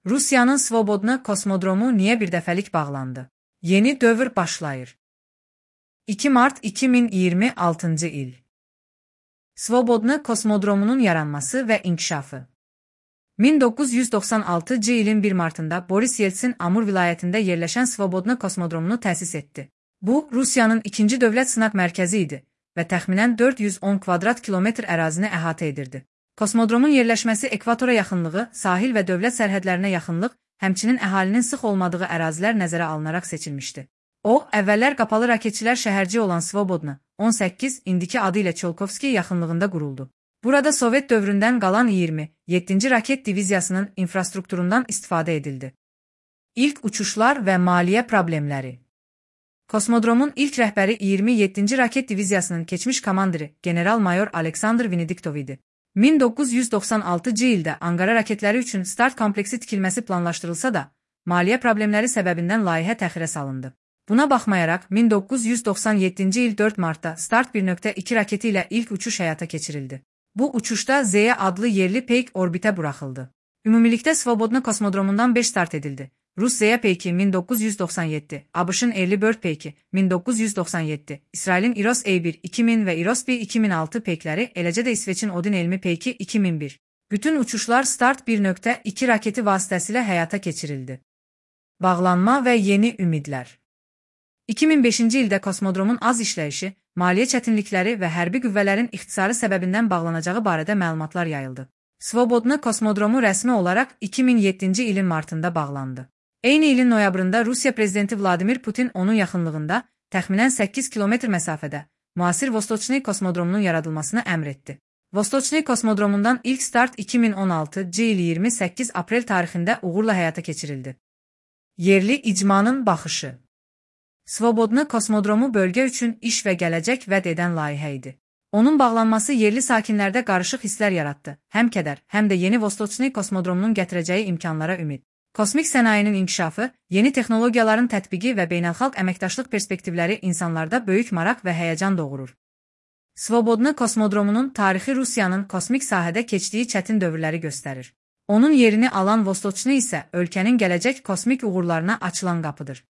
Rusiyanın Svobodna kosmodromu niyə birdəfəlik bağlandı? Yeni dövr başlayır. 2 mart 2026 il. Svobodna kosmodromunun yaranması və inkişafı. 1996 ilin 1 martında Boris Yeltsin Amur vilayətində yerləşən Svobodna kosmodromunu təsis etdi. Bu, Rusiyanın ikinci dövlət sınaq mərkəzi idi və təxminən 410 kvadrat kilometr ərazini əhatə edirdi. Kosmodromun yerləşməsi ekvatora yaxınlığı, sahil və dövlət sərhədlərinə yaxınlıq, həmçinin əhalinin sıx olmadığı ərazilər nəzərə alınaraq seçilmişdi. O, əvvəllər qapalı raketçilər şəhərci olan Svobodna, 18, indiki adı ilə Çolkovski yaxınlığında quruldu. Burada Sovet dövründən qalan 27-ci raket diviziyasının infrastrukturundan istifadə edildi. İlk uçuşlar və maliyyə problemləri. Kosmodromun ilk rəhbəri 27-ci raket diviziyasının keçmiş komandiri general-mayor Aleksandr Venediktov idi. 1996 ildə Anqara raketləri üçün start kompleksi tikilməsi planlaşdırılsa da, maliyyə problemləri səbəbindən layihə təxirə salındı. Buna baxmayaraq, 1997 il 4 martda Start 1.2 raketi ilə ilk uçuş həyata keçirildi. Bu uçuşda Zeya adlı yerli peyk orbitə buraxıldı. Ümumilikdə Svobodna kosmodromundan 5 start edildi. Rus Zeya peyki 1997, ABŞ-ın Early Bird peyki 1997, İsrailin Iros A1 2000 və Iros B 2006 peykləri, eləcə də İsveçin Odin elmi peyki 2001. Bütün uçuşlar Start 1.2 raketi vasitəsilə həyata keçirildi. Bağlanma və yeni ümidlər. 2005-ci ildə kosmodromun az işləyişi, maliyyə çətinlikləri və hərbi qüvvələrin ixtisarı səbəbindən bağlanacağı barədə məlumatlar yayıldı. Svobodna kosmodromu rəsmi olaraq 2007-ci ilin martında bağlandı. Eyni ilin noyabrında Rusiya prezidenti Vladimir Putin onun yaxınlığında, təxminən 8 kilometr məsafədə, müasir Vostochny kosmodromunun yaradılmasını əmr etdi. Vostochny kosmodromundan ilk start 2016 il 28 aprel tarixində uğurla həyata keçirildi. Yerli icmanın baxışı. Svobodna kosmodromu bölgə üçün iş və gələcək vəd edən layihə idi. Onun bağlanması yerli sakinlərdə qarışıq hisslər yaratdı. Həm kədər, həm də yeni Vostochny kosmodromunun gətirəcəyi imkanlara ümid. Kosmik sənayinin inkişafı, yeni texnologiyaların tətbiqi və beynəlxalq əməkdaşlıq perspektivləri insanlarda böyük maraq və həyəcan doğurur. Svobodna kosmodromunun tarixi Rusiyanın kosmik sahədə keçdiyi çətin dövrləri göstərir. Onun yerini alan Vostochny isə ölkənin gələcək kosmik uğurlarına açılan qapıdır.